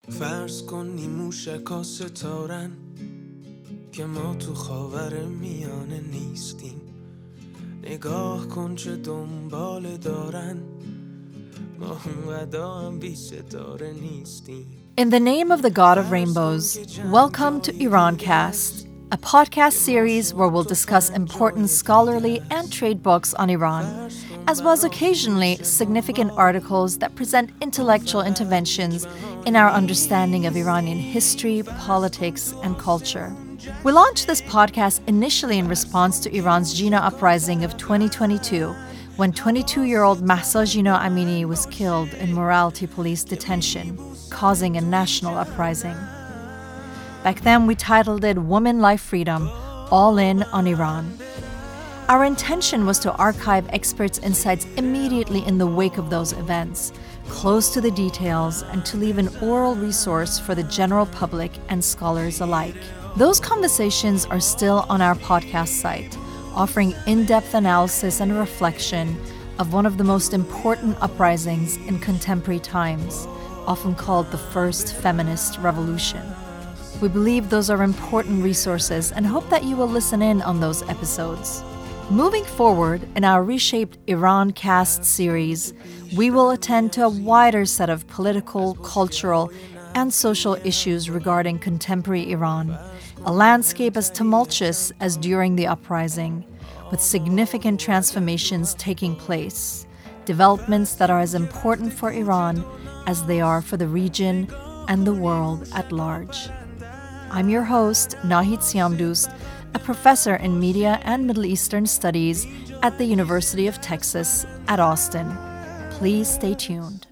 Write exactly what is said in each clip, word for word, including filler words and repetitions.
فرض کن نیموشکا ستارن که ما تو خاور میانه نیستیم. نگاه کن چه دنبال دارن ما اونقدر هم بی ستاره نیستیم. In the name of the God of Rainbows, welcome to Irancast, a podcast series where we'll discuss important scholarly and trade books on Iran, as well as occasionally significant articles that present intellectual interventions in our understanding of Iranian history, politics, and culture. We launched this podcast initially in response to Iran's Jina uprising of twenty twenty-two, when twenty-two-year-old Mahsa Jina Amini was killed in morality police detention, causing a national uprising. Back then, we titled it Woman, Life, Freedom, All In on Iran. Our intention was to archive experts' insights immediately in the wake of those events, close to the details, and to leave an oral resource for the general public and scholars alike. Those conversations are still on our podcast site, offering in-depth analysis and reflection of one of the most important uprisings in contemporary times, often called the first feminist revolution. We believe those are important resources and hope that you will listen in on those episodes. Moving forward in our reshaped Irancast series, we will attend to a wider set of political, cultural, and social issues regarding contemporary Iran, a landscape as tumultuous as during the uprising, with significant transformations taking place, developments that are as important for Iran as they are for the region and the world at large. I'm your host, Nahid Siamdoust, a professor in Media and Middle Eastern Studies at the University of Texas at Austin. Please stay tuned.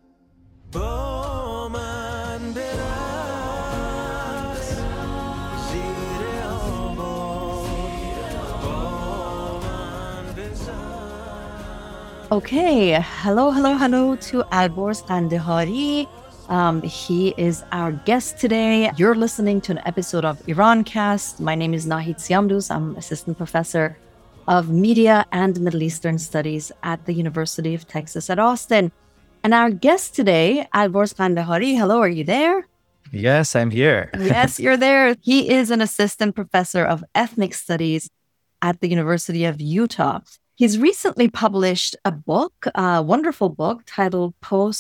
Okay, hello, hello, hello to Alborz Kandehari. Um, he is our guest today. You're listening to an episode of Irancast. My name is Nahid Siamdoust. I'm assistant professor of Media and Middle Eastern Studies at the University of Texas at Austin. And our guest today, Alborz Kandehari. Hello, are you there? Yes, I'm here. Yes, you're there. He is an assistant professor of ethnic studies at the University of Utah. He's recently published a book, a wonderful book titled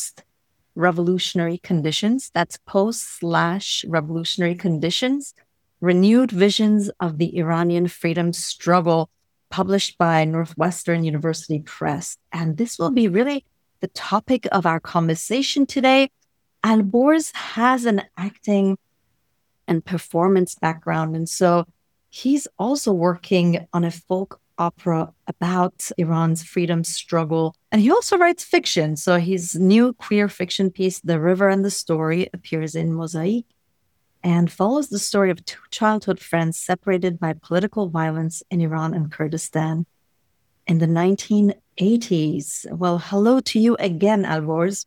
Post-Revolutionary Conditions. That's post slash revolutionary conditions, Renewed Visions of the Iranian Freedom Struggle, published by Northwestern University Press. And this will be really the topic of our conversation today. Alborz has an acting and performance background. And so he's also working on a folk opera about Iran's freedom struggle. And he also writes fiction. So his new queer fiction piece, The River and the Story, appears in Mosaic and follows the story of two childhood friends separated by political violence in Iran and Kurdistan in the nineteen eighties. Well, hello to you again, Alborz.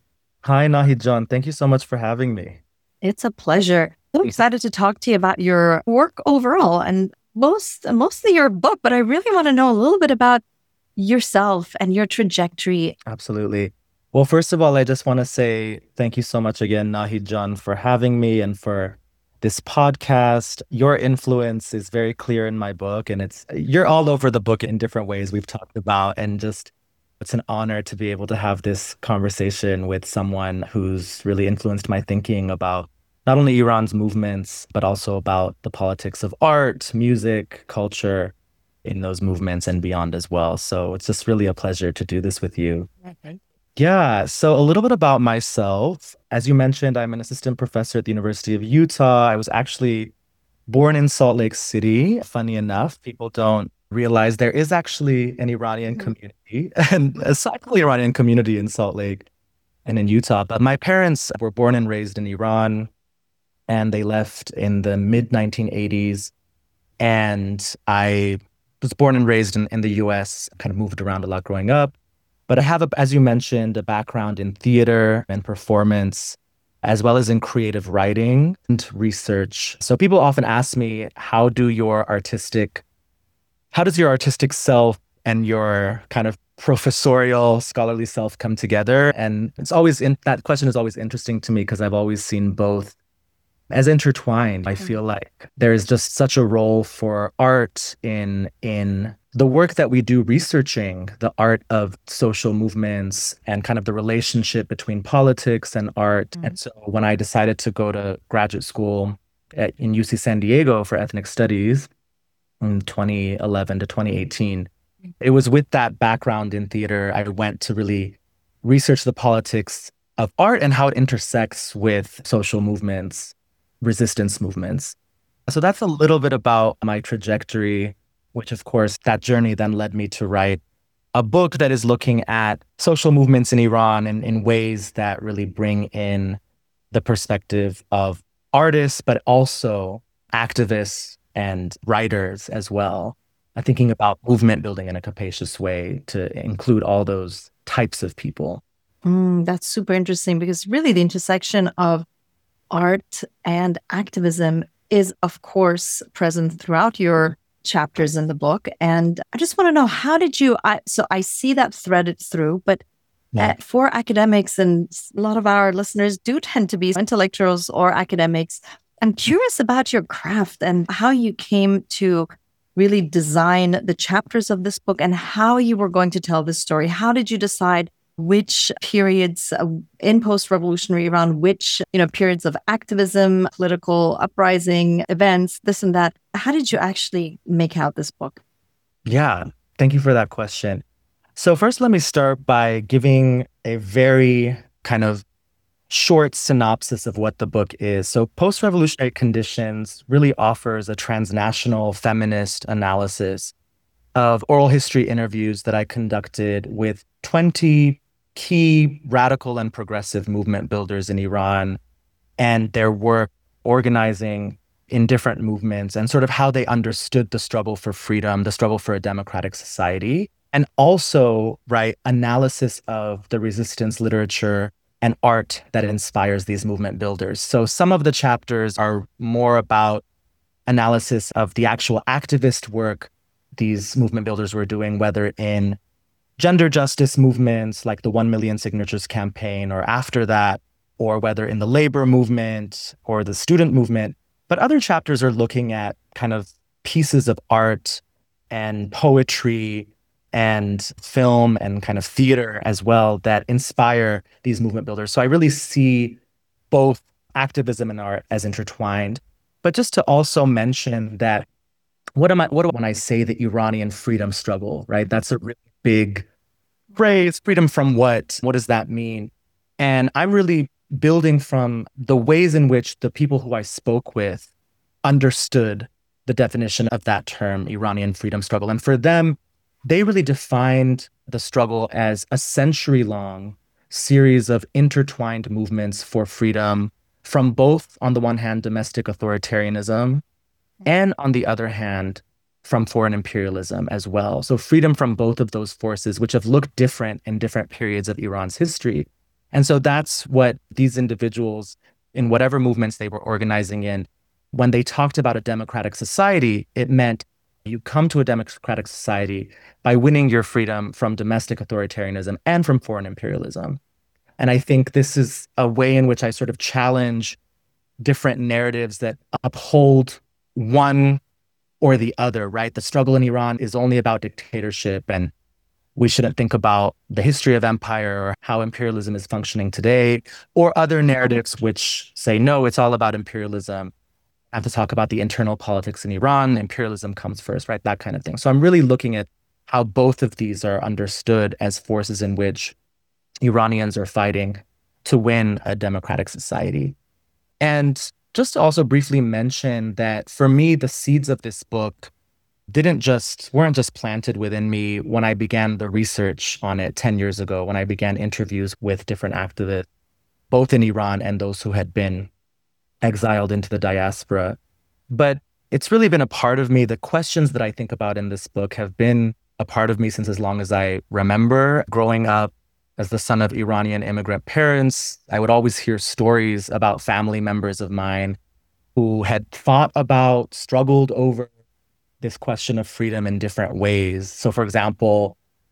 Hi, Nahid John. Thank you so much for having me. It's a pleasure. So excited to talk to you about your work overall and most mostly your book, but I really want to know a little bit about yourself and your trajectory. Absolutely. Well, first of all, I just want to say thank you so much again, Nahid John, for having me and for this podcast. Your influence is very clear in my book, and it's you're all over the book in different ways we've talked about, and just it's an honor to be able to have this conversation with someone who's really influenced my thinking about not only Iran's movements, but also about the politics of art, music, culture in those movements and beyond as well. So it's just really a pleasure to do this with you. Okay. Yeah, so a little bit about myself. As you mentioned, I'm an assistant professor at the University of Utah. I was actually born in Salt Lake City. Funny enough, people don't realize there is actually an Iranian community and a sizable Iranian community in Salt Lake and in Utah. But my parents were born and raised in Iran, and they left in the mid nineteen eighties. And I was born and raised in, in the U S, kind of moved around a lot growing up. But I have, a, as you mentioned, a background in theater and performance, as well as in creative writing and research. So people often ask me, how do your artistic, how does your artistic self and your kind of professorial scholarly self come together. And it's always in, that question is always interesting to me because I've always seen both as intertwined. I feel like there is just such a role for art in in the work that we do researching the art of social movements and kind of the relationship between politics and art. Mm-hmm. And so when I decided to go to graduate school at, in U C San Diego for ethnic studies in twenty eleven to twenty eighteen, it was with that background in theater I went to really research the politics of art and how it intersects with social movements, resistance movements. So that's a little bit about my trajectory, which of course that journey then led me to write a book that is looking at social movements in Iran in, in ways that really bring in the perspective of artists, but also activists and writers as well. I'm thinking about movement building in a capacious way to include all those types of people. Mm, that's super interesting because really the intersection of art and activism is, of course, present throughout your chapters in the book. And I just want to know, how did you, I, so I see that threaded through, but yeah. uh, for academics, and a lot of our listeners do tend to be intellectuals or academics, I'm curious about your craft and how you came to really design the chapters of this book and how you were going to tell this story. How did you decide which periods uh, in post-revolutionary Iran, which, you know, periods of activism, political uprising, events, this and that? How did you actually make out this book? Yeah, thank you for that question. So first, let me start by giving a very kind of short synopsis of what the book is. So Post-Revolutionary Conditions really offers a transnational feminist analysis of oral history interviews that I conducted with twenty key radical and progressive movement builders in Iran and their work organizing in different movements and sort of how they understood the struggle for freedom, the struggle for a democratic society, and also, right, analysis of the resistance literature and art that inspires these movement builders. So some of the chapters are more about analysis of the actual activist work these movement builders were doing, whether in gender justice movements like the one million signatures campaign or after that, or whether in the labor movement or the student movement. But other chapters are looking at kind of pieces of art and poetry and film and kind of theater as well that inspire these movement builders. So I really see both activism and art as intertwined. But just to also mention that What am I, what do, when I say the Iranian freedom struggle, right? That's a really big phrase. Freedom from what? What does that mean? And I'm really building from the ways in which the people who I spoke with understood the definition of that term, Iranian freedom struggle. And for them, they really defined the struggle as a century-long series of intertwined movements for freedom from both, on the one hand, domestic authoritarianism, and on the other hand, from foreign imperialism as well. So freedom from both of those forces, which have looked different in different periods of Iran's history. And so that's what these individuals, in whatever movements they were organizing in, when they talked about a democratic society, it meant you come to a democratic society by winning your freedom from domestic authoritarianism and from foreign imperialism. And I think this is a way in which I sort of challenge different narratives that uphold one or the other, right? The struggle in Iran is only about dictatorship, and we shouldn't think about the history of empire or how imperialism is functioning today, or other narratives which say, no, it's all about imperialism. I have to talk about the internal politics in Iran. Imperialism comes first, right? That kind of thing. So I'm really looking at how both of these are understood as forces in which Iranians are fighting to win a democratic society. And just to also briefly mention that for me, the seeds of this book didn't just, weren't just planted within me when I began the research on it ten years ago, when I began interviews with different activists, both in Iran and those who had been exiled into the diaspora. But it's really been a part of me. The questions that I think about in this book have been a part of me since as long as I remember. Growing up as the son of Iranian immigrant parents, I would always hear stories about family members of mine who had thought about, struggled over this question of freedom in different ways. So for example,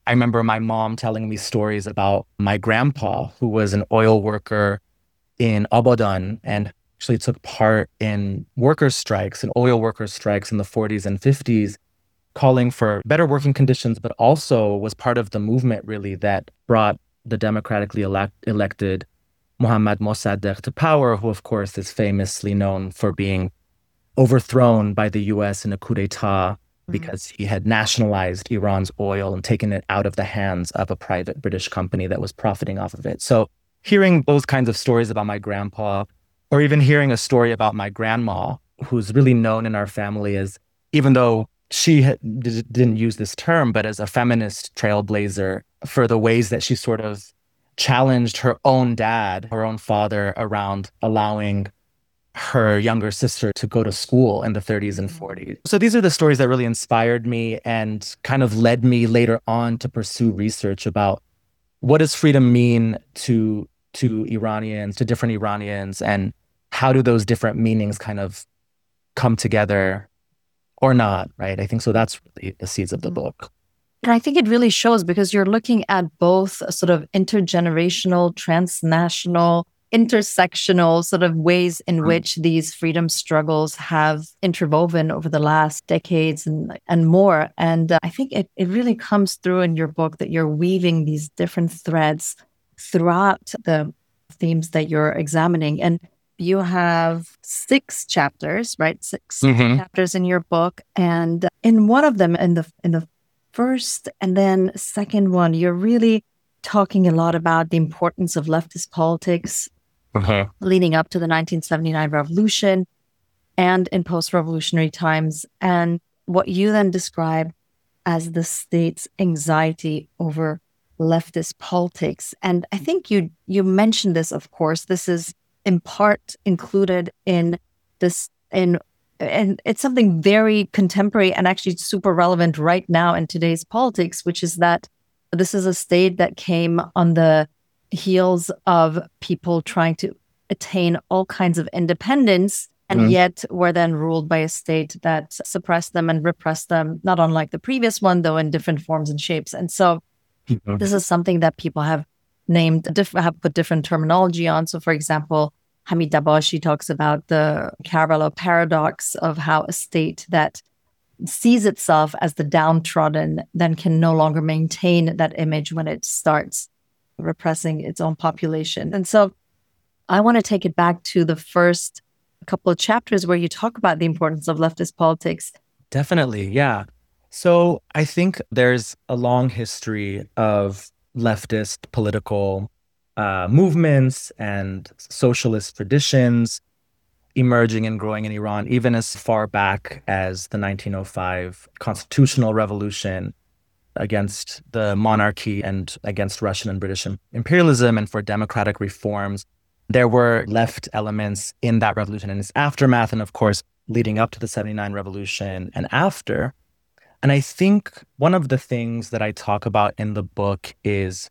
I remember my mom telling me stories about my grandpa, who was an oil worker in Abadan and actually took part in worker strikes and oil worker strikes in the forties and fifties, calling for better working conditions, but also was part of the movement really that brought the democratically elect- elected Mohammad Mossadegh to power, who of course is famously known for being overthrown by the U S in a coup d'etat because he had nationalized Iran's oil and taken it out of the hands of a private British company that was profiting off of it. So hearing those kinds of stories about my grandpa, or even hearing a story about my grandma, who's really known in our family as, even though she had, didn't use this term, but as a feminist trailblazer for the ways that she sort of challenged her own dad, her own father, around allowing her younger sister to go to school in the thirties and forties. So these are the stories that really inspired me and kind of led me later on to pursue research about what does freedom mean to to Iranians, to different Iranians, and how do those different meanings kind of come together or not, right? I think so that's really the seeds of the book. And I think it really shows because you're looking at both sort of intergenerational, transnational, intersectional sort of ways in which these freedom struggles have interwoven over the last decades and and more. And uh, I think it, it really comes through in your book that you're weaving these different threads throughout the themes that you're examining. And you have six chapters, right? Six mm-hmm. chapters in your book. And in one of them, in the in the first and then second one, you're really talking a lot about the importance of leftist politics uh-huh. leading up to the nineteen seventy-nine revolution and in post-revolutionary times, and what you then describe as the state's anxiety over leftist politics. And I think you you mentioned this, of course. This is in part included in this, in and it's something very contemporary and actually super relevant right now in today's politics, which is that this is a state that came on the heels of people trying to attain all kinds of independence, and mm-hmm. yet were then ruled by a state that suppressed them and repressed them, not unlike the previous one, though in different forms and shapes. And so mm-hmm. this is something that people have named, diff- have put different terminology on. So, for example, Hamid Dabashi talks about the Karbala paradox of how a state that sees itself as the downtrodden then can no longer maintain that image when it starts repressing its own population. And so I want to take it back to the first couple of chapters where you talk about the importance of leftist politics. Definitely, yeah. So I think there's a long history of leftist political uh, movements and socialist traditions emerging and growing in Iran, even as far back as the nineteen oh five constitutional revolution against the monarchy and against Russian and British imperialism and for democratic reforms. There were left elements in that revolution and its aftermath, and of course, leading up to the seventy-nine revolution and after. And I think one of the things that I talk about in the book is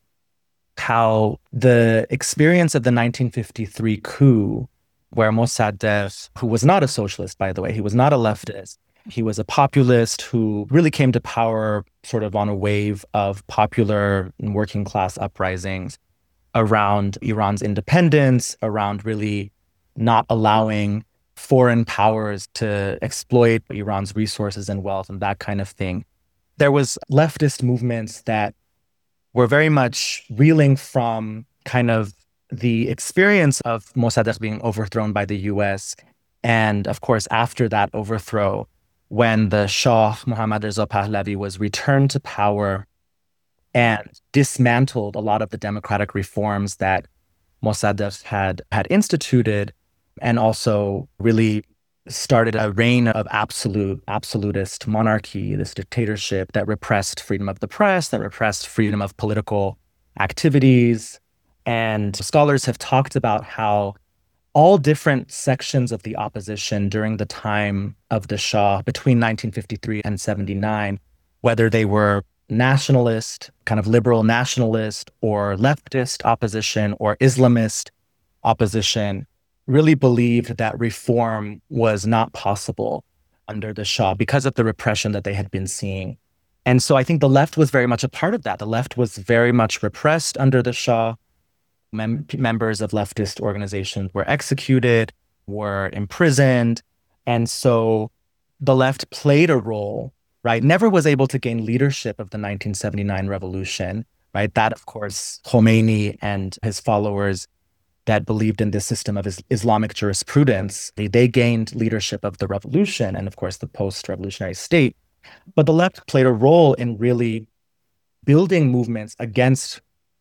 how the experience of the nineteen fifty-three coup, where Mossadegh, who was not a socialist, by the way, he was not a leftist, he was a populist who really came to power sort of on a wave of popular and working class uprisings around Iran's independence, around really not allowing foreign powers to exploit Iran's resources and wealth and that kind of thing. There was leftist movements that were very much reeling from kind of the experience of Mossadegh being overthrown by the U S. And of course, after that overthrow, when the Shah, Mohammad Reza Pahlavi, was returned to power and dismantled a lot of the democratic reforms that Mossadegh had, had instituted, and also really started a reign of absolute, absolutist monarchy, this dictatorship that repressed freedom of the press, that repressed freedom of political activities. And scholars have talked about how all different sections of the opposition during the time of the Shah, between nineteen fifty-three and seventy-nine, whether they were nationalist, kind of liberal nationalist, or leftist opposition, or Islamist opposition, really believed that reform was not possible under the Shah because of the repression that they had been seeing And so I think the left was very much a part of that. The left was very much repressed under the Shah. Mem- members of leftist organizations were executed, were imprisoned. And so the left played a role, right? Never was able to gain leadership of the nineteen seventy-nine revolution, right? That, of course, Khomeini and his followers that believed in this system of is- Islamic jurisprudence, they, they gained leadership of the revolution and, of course, the post-revolutionary state. But the left played a role in really building movements against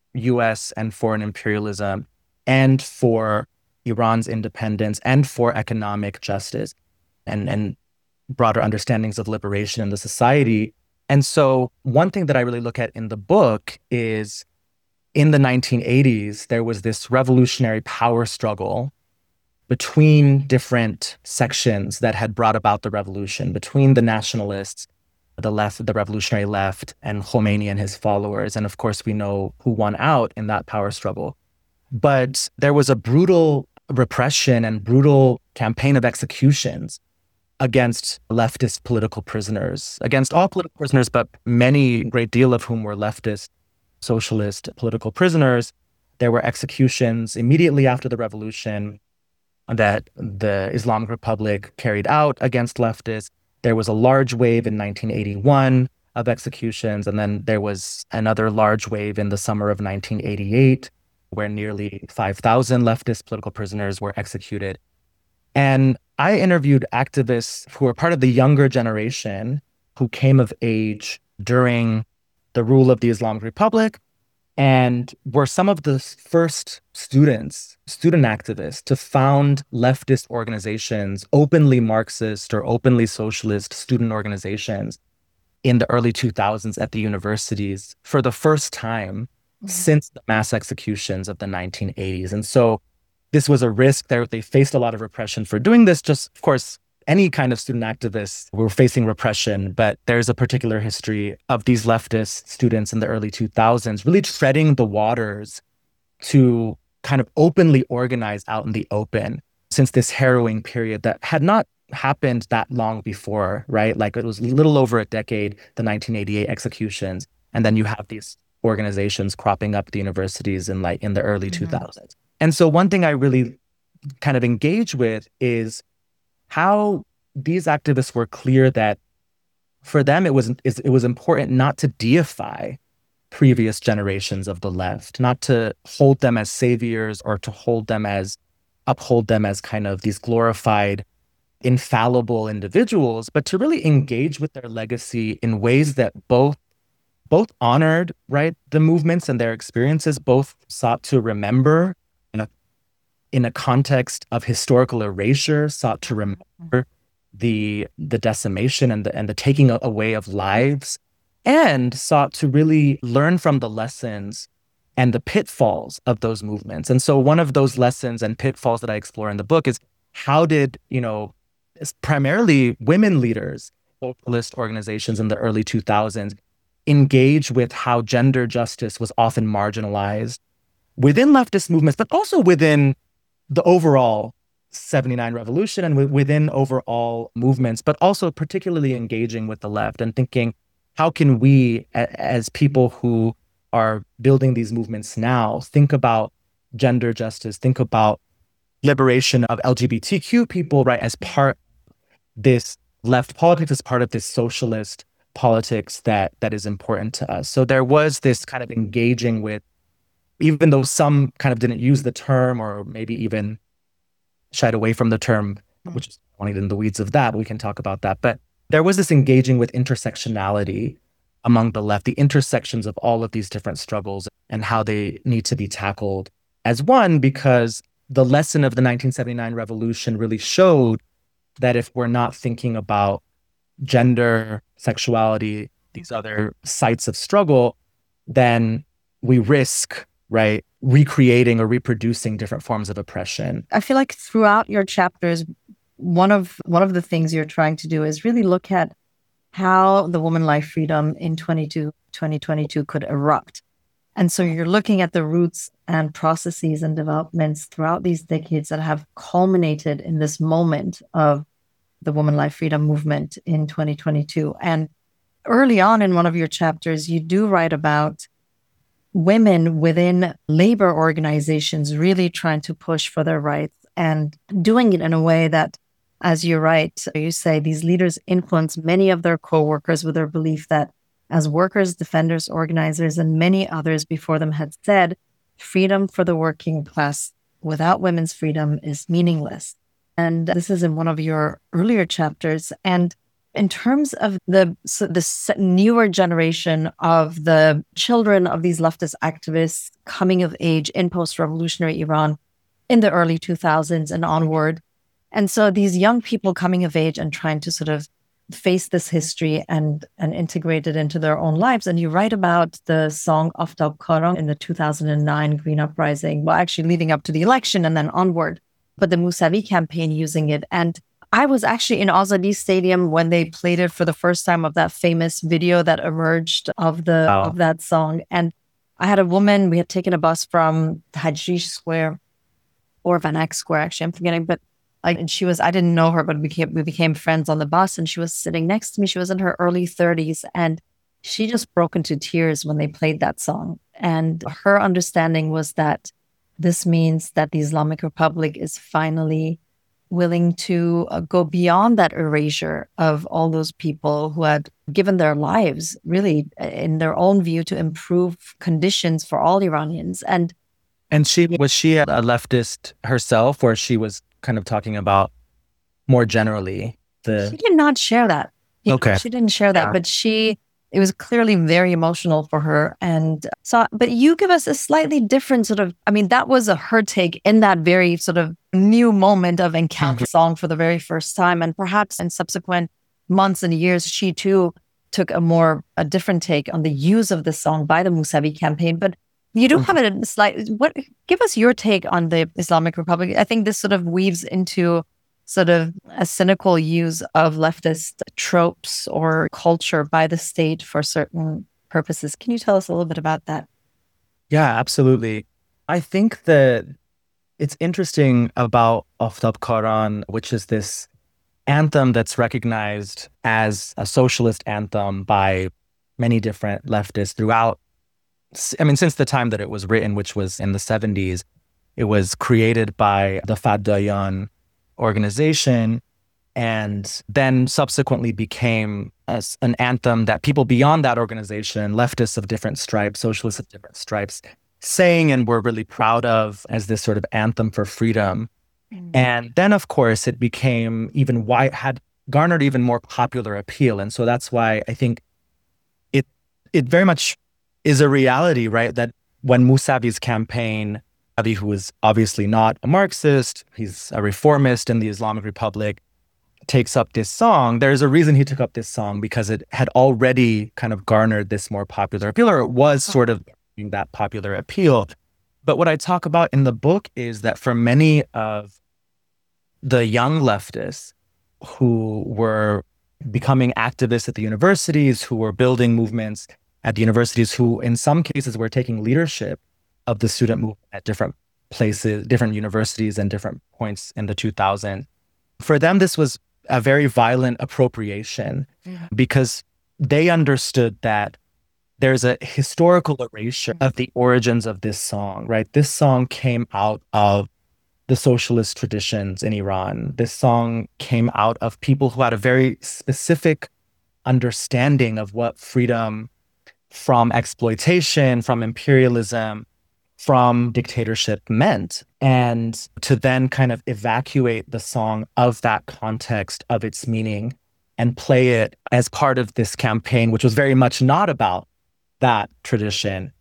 U S and foreign imperialism and for Iran's independence and for economic justice and, and broader understandings of liberation in the society. And so one thing that I really look at in the book is in the nineteen eighties, there was this revolutionary power struggle between different sections that had brought about the revolution, between the nationalists, the left, the revolutionary left, and Khomeini and his followers. And of course, we know who won out in that power struggle. But there was a brutal repression and brutal campaign of executions against leftist political prisoners, against all political prisoners, but many, great deal of whom were leftist, socialist political prisoners. There were executions immediately after the revolution that the Islamic Republic carried out against leftists. There was a large wave in nineteen eighty-one of executions, and then there was another large wave in the summer of nineteen eighty-eight, where nearly five thousand leftist political prisoners were executed. And I interviewed activists who were part of the younger generation who came of age during the rule of the Islamic Republic and were some of the first students, student activists, to found leftist organizations, openly Marxist or openly socialist student organizations in the early two thousands at the universities for the first time mm-hmm. since the mass executions of the nineteen eighties. And so this was a risk. They, they faced a lot of repression for doing this. Just, of course, any kind of student activists were facing repression, but there's a particular history of these leftist students in the early two thousands really treading the waters to kind of openly organize out in the open since this harrowing period that had not happened that long before, right? Like it was a little over a decade, the nineteen eighty-eight executions, and then you have these organizations cropping up at the universities in like in the early mm-hmm. two thousands. And so one thing I really kind of engage with is how these activists were clear that for them, it was it was important not to deify previous generations of the left, not to hold them as saviors or to hold them as, uphold them as kind of these glorified, infallible individuals, but to really engage with their legacy in ways that both both honored, right, the movements and their experiences, both sought to remember in a, in a context of historical erasure, sought to remember the the decimation and the and the taking away of lives, and sought to really learn from the lessons and the pitfalls of those movements. And so one of those lessons and pitfalls that I explore in the book is how did, you know, primarily women leaders, socialist organizations in the early two thousands, engage with how gender justice was often marginalized within leftist movements, but also within the overall seventy-nine revolution and w- within overall movements, but also particularly engaging with the left and thinking, how can we, a- as people who are building these movements now, think about gender justice, think about liberation of L G B T Q people, right, as part of this left politics, as part of this socialist politics that that is important to us. So there was this kind of engaging with, even though some kind of didn't use the term or maybe even shied away from the term, which is only in the weeds of that, but we can talk about that. But there was this engaging with intersectionality among the left, the intersections of all of these different struggles and how they need to be tackled as one, because the lesson of the nineteen seventy-nine revolution really showed that if we're not thinking about gender, sexuality, these other sites of struggle, then we risk, right, recreating or reproducing different forms of oppression. I feel like throughout your chapters, one of one of the things you're trying to do is really look at how the woman life freedom in twenty twenty-two could erupt. And so you're looking at the roots and processes and developments throughout these decades that have culminated in this moment of the woman life freedom movement in twenty twenty-two. And early on in one of your chapters, you do write about women within labor organizations really trying to push for their rights and doing it in a way that, as you write, you say these leaders influence many of their co-workers with their belief that as workers, defenders, organizers, and many others before them had said, freedom for the working class without women's freedom is meaningless. And this is in one of your earlier chapters. And in terms of the so this newer generation of the children of these leftist activists coming of age in post-revolutionary Iran in the early two thousands and onward. And so these young people coming of age and trying to sort of face this history and, and integrate it into their own lives. And you write about the song Aftab Karan in the two thousand nine Green Uprising, well, actually leading up to the election and then onward, but the Mousavi campaign using it. And I was actually in Azadi Stadium when they played it for the first time of that famous video that emerged of the wow. of that song. And I had a woman, we had taken a bus from Tajrish Square or Van Eyck Square, actually, I'm forgetting, but like, and she was, I didn't know her, but we became, we became friends on the bus, and she was sitting next to me. She was in her early thirties, and she just broke into tears when they played that song. And her understanding was that this means that the Islamic Republic is finally willing to uh, go beyond that erasure of all those people who had given their lives, really, in their own view, to improve conditions for all Iranians. And and she was she a leftist herself, or she was kind of talking about more generally the... She did not share that. You okay. know, she didn't share that, yeah. But she, it was clearly very emotional for her. And so, but you give us a slightly different sort of, I mean, that was a her take in that very sort of new moment of encounter song for the very first time. And perhaps in subsequent months and years, she too took a more, a different take on the use of the song by the Mousavi campaign. But you do have a slight, what, give us your take on the Islamic Republic. I think this sort of weaves into sort of a cynical use of leftist tropes or culture by the state for certain purposes. Can you tell us a little bit about that? Yeah, absolutely. I think that it's interesting about Aftab Karan, which is this anthem that's recognized as a socialist anthem by many different leftists throughout. I mean, since the time that it was written, which was in the seventies, it was created by the Fadayan organization and then subsequently became as an anthem that people beyond that organization, leftists of different stripes, socialists of different stripes, sang and were really proud of as this sort of anthem for freedom. Mm. And then, of course, it became even wide, had garnered even more popular appeal. And so that's why I think it it very much is a reality, right? That when Mousavi's campaign, Mousavi, who is obviously not a Marxist, he's a reformist in the Islamic Republic, takes up this song, there's a reason he took up this song, because it had already kind of garnered this more popular appeal, or it was sort of that popular appeal. But what I talk about in the book is that for many of the young leftists who were becoming activists at the universities, who were building movements at the universities, who in some cases were taking leadership of the student movement at different places, different universities and different points in the two thousands. For them, this was a very violent appropriation yeah. because they understood that there's a historical erasure of the origins of this song, right? This song came out of the socialist traditions in Iran. This song came out of people who had a very specific understanding of what freedom from exploitation, from imperialism, from dictatorship meant. And to then kind of evacuate the song of that context, of its meaning, and play it as part of this campaign, which was very much not about that tradition,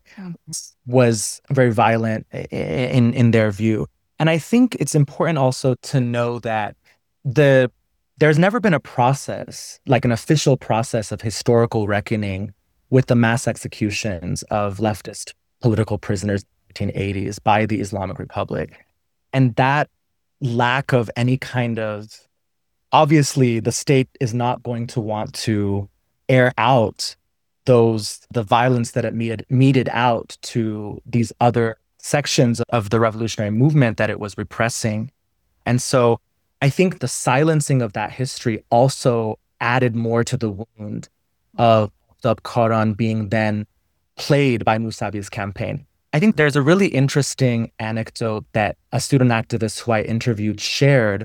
was very violent in, in their view. And I think it's important also to know that the there's never been a process, like an official process of historical reckoning with the mass executions of leftist political prisoners in the nineteen eighties by the Islamic Republic. And that lack of any kind of, obviously the state is not going to want to air out those, the violence that it meted, meted out to these other sections of the revolutionary movement that it was repressing. And so I think the silencing of that history also added more to the wound of Aftab Karan being then played by Mousavi's campaign. I think there's a really interesting anecdote that a student activist who I interviewed shared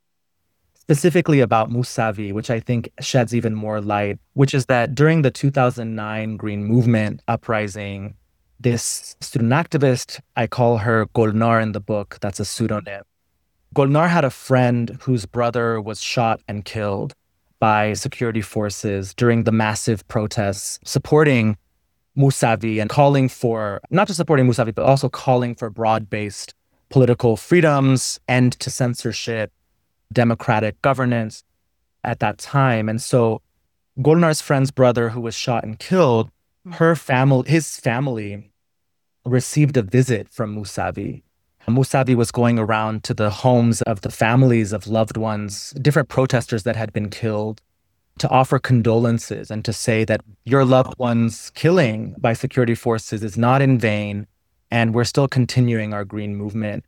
specifically about Mousavi, which I think sheds even more light, which is that during the two thousand nine Green Movement uprising, this student activist, I call her Golnar in the book, that's a pseudonym. Golnar had a friend whose brother was shot and killed by security forces during the massive protests supporting Mousavi and calling for, not just supporting Mousavi, but also calling for broad-based political freedoms, end to censorship, democratic governance at that time. And so Golnar's friend's brother, who was shot and killed, her family, his family received a visit from Mousavi. Mousavi was going around to the homes of the families of loved ones, different protesters that had been killed, to offer condolences and to say that your loved one's killing by security forces is not in vain, and we're still continuing our green movement.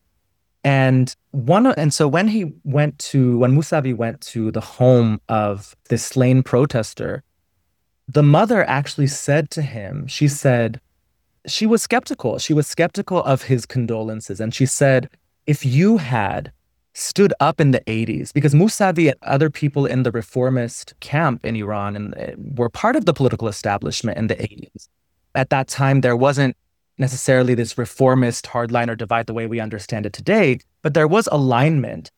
And one, and so when he went to, when Mousavi went to the home of this slain protester, the mother actually said to him, she said, she was skeptical. She was skeptical of his condolences. And she said, if you had stood up in the eighties, because Mousavi and other people in the reformist camp in Iran and were part of the political establishment in the eighties. At that time, there wasn't necessarily this reformist hardliner divide the way we understand it today, but there was alignment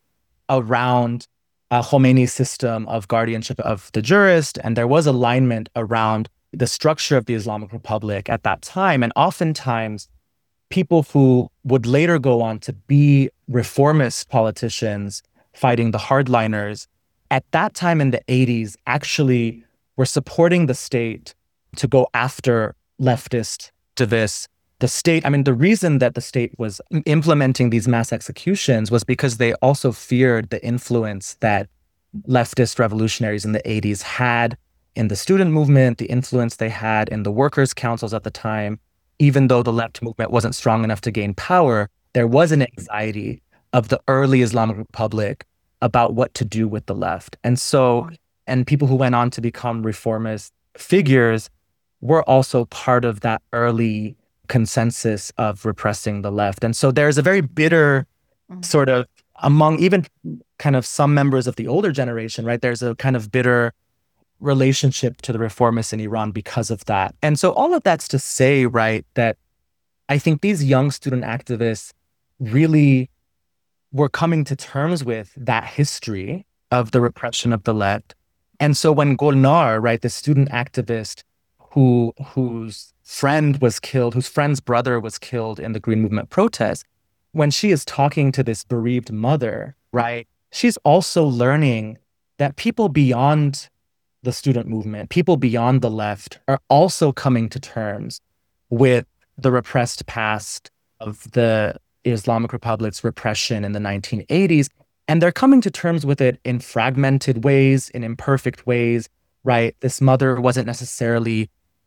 around uh, Khomeini's system of guardianship of the jurist, and there was alignment around the structure of the Islamic Republic at that time. And oftentimes, people who would later go on to be reformist politicians fighting the hardliners, at that time in the eighties, actually were supporting the state to go after leftist activists. The state, I mean, the reason that the state was implementing these mass executions was because they also feared the influence that leftist revolutionaries in the eighties had in the student movement, the influence they had in the workers' councils at the time. Even though the left movement wasn't strong enough to gain power, there was an anxiety of the early Islamic Republic about what to do with the left. And so, and people who went on to become reformist figures were also part of that early consensus of repressing the left. And so there's a very bitter sort of, among even kind of some members of the older generation, right? There's a kind of bitter relationship to the reformists in Iran because of that. And so all of that's to say, right, that I think these young student activists really were coming to terms with that history of the repression of the left. And so when Golnar, right, the student activist who whose friend was killed, whose friend's brother was killed in the Green Movement protest, when she is talking to this bereaved mother, right, she's also learning that people beyond the student movement, people beyond the left, are also coming to terms with the repressed past of the Islamic Republic's repression in the nineteen eighties. And they're coming to terms with it in fragmented ways, in imperfect ways, right? This mother wasn't necessarily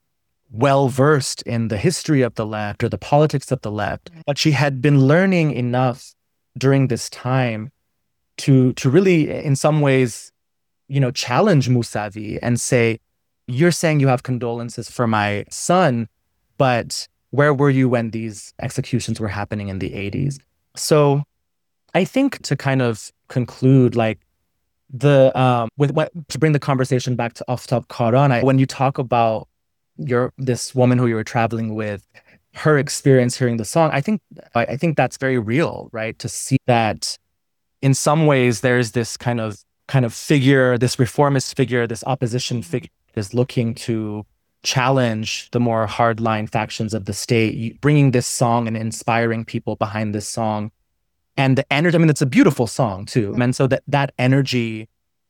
well-versed in the history of the left or the politics of the left, but she had been learning enough during this time to, to really, in some ways, you know, challenge Mousavi and say, you're saying you have condolences for my son, but where were you when these executions were happening in the eighties? So I think to kind of conclude, like the, um, with what, to bring the conversation back to Aftab Karan, I, when you talk about your, this woman who you were traveling with, her experience hearing the song, I think, I, I think that's very real, right? To see that in some ways there's this kind of kind of figure, this reformist figure, this opposition figure is looking to challenge the more hardline factions of the state, bringing this song and inspiring people behind this song. And the energy, I mean, it's a beautiful song too. And so that, that energy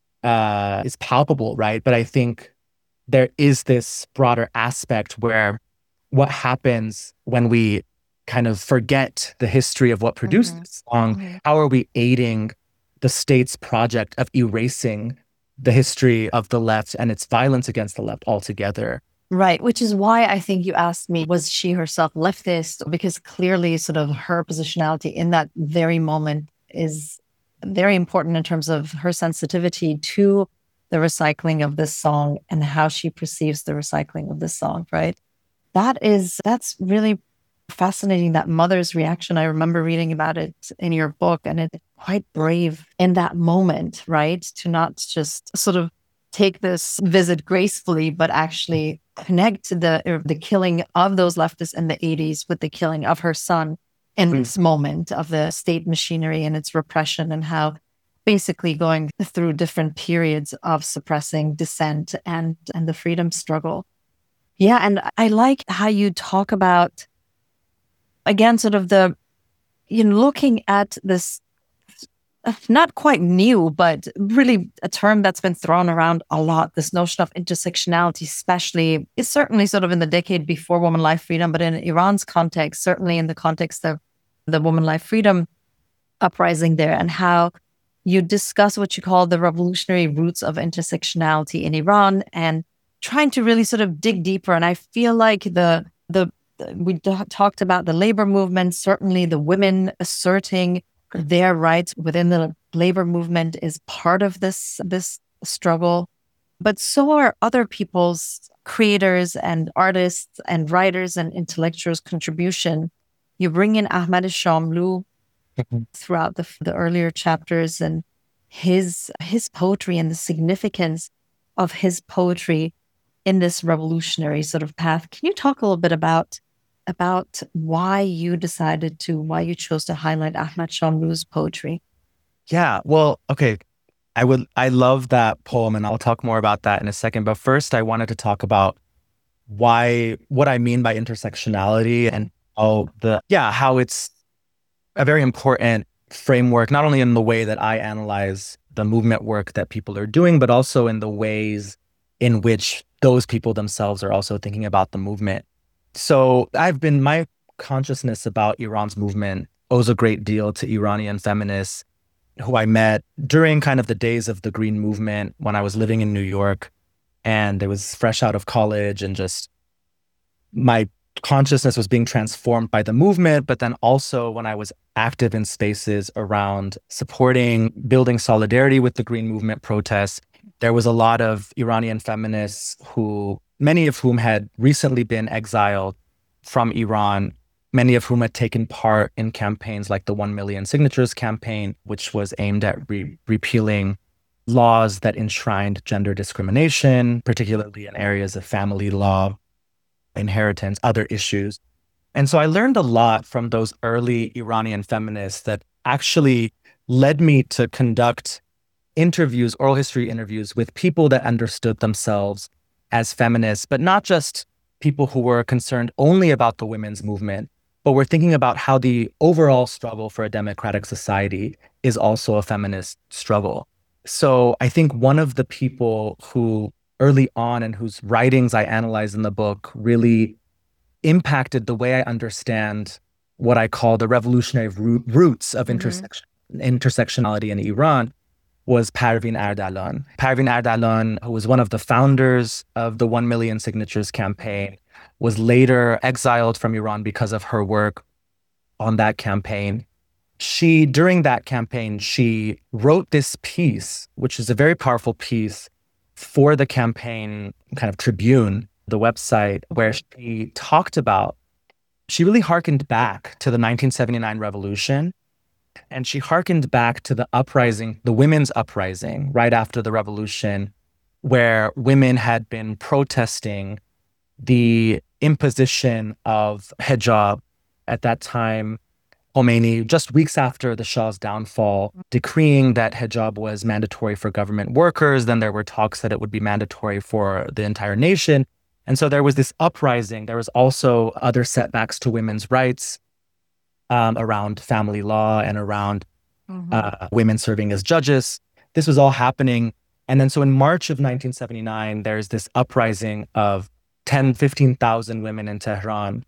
uh, is palpable, right? But I think there is this broader aspect where what happens when we kind of forget the history of what produced mm-hmm. this song, mm-hmm. how are we aiding the state's project of erasing the history of the left and its violence against the left altogether? Right, which is why I think you asked me, was she herself leftist? Because clearly sort of her positionality in that very moment is very important in terms of her sensitivity to the recycling of this song and how she perceives the recycling of this song, right? That is, that's really fascinating, that mother's reaction. I remember reading about it in your book, and it's quite brave in that moment, right? To not just sort of take this visit gracefully, but actually connect the the killing of those leftists in the eighties with the killing of her son in mm. this moment of the state machinery and its repression, and how basically going through different periods of suppressing dissent and, and the freedom struggle. Yeah, and I like how you talk about, again, sort of the, you know, looking at this, not quite new, but really a term that's been thrown around a lot, this notion of intersectionality, especially, it's certainly sort of in the decade before Woman Life Freedom, but in Iran's context, certainly in the context of the Woman Life Freedom uprising there, and how you discuss what you call the revolutionary roots of intersectionality in Iran, and trying to really sort of dig deeper. And I feel like the the we d- talked about the labor movement, certainly the women asserting their rights within the labor movement is part of this this struggle. But so are other people's creators and artists and writers and intellectuals' contribution. You bring in Ahmad Shamloo throughout the, the earlier chapters, and his his poetry and the significance of his poetry in this revolutionary sort of path. Can you talk a little bit about about why you decided to, why you chose to highlight Ahmad Shamloo's poetry? Yeah, well, okay. I would, I love that poem, and I'll talk more about that in a second. But first, I wanted to talk about why, what I mean by intersectionality, and how the, yeah, how it's a very important framework, not only in the way that I analyze the movement work that people are doing, but also in the ways in which those people themselves are also thinking about the movement. So I've been, my consciousness about Iran's movement owes a great deal to Iranian feminists who I met during kind of the days of the Green Movement when I was living in New York, and I was fresh out of college, and just my consciousness was being transformed by the movement. But then also when I was active in spaces around supporting, building solidarity with the Green Movement protests, there was a lot of Iranian feminists who, many of whom had recently been exiled from Iran, many of whom had taken part in campaigns like the one million Signatures campaign, which was aimed at re- repealing laws that enshrined gender discrimination, particularly in areas of family law, inheritance, other issues. And so I learned a lot from those early Iranian feminists that actually led me to conduct interviews, oral history interviews with people that understood themselves as feminists, but not just people who were concerned only about the women's movement, but were thinking about how the overall struggle for a democratic society is also a feminist struggle. So I think one of the people who early on and whose writings I analyze in the book really impacted the way I understand what I call the revolutionary root, roots of mm-hmm. intersection, intersectionality in Iran was Parvin Ardalan. Parvin Ardalan, who was one of the founders of the one million Signatures campaign, was later exiled from Iran because of her work on that campaign. She, during that campaign, she wrote this piece, which is a very powerful piece for the campaign kind of Tribune, the website, where she talked about, she really hearkened back to the nineteen seventy-nine revolution. And she hearkened back to the uprising, the women's uprising right after the revolution, where women had been protesting the imposition of hijab. At that time, Khomeini, just weeks after the Shah's downfall, decreeing that hijab was mandatory for government workers. Then there were talks that it would be mandatory for the entire nation. And so there was this uprising. There was also other setbacks to women's rights um, around family law and around mm-hmm. uh, women serving as judges. This was all happening. And then so in March of nineteen seventy-nine, there's this uprising of ten, fifteen thousand women in Tehran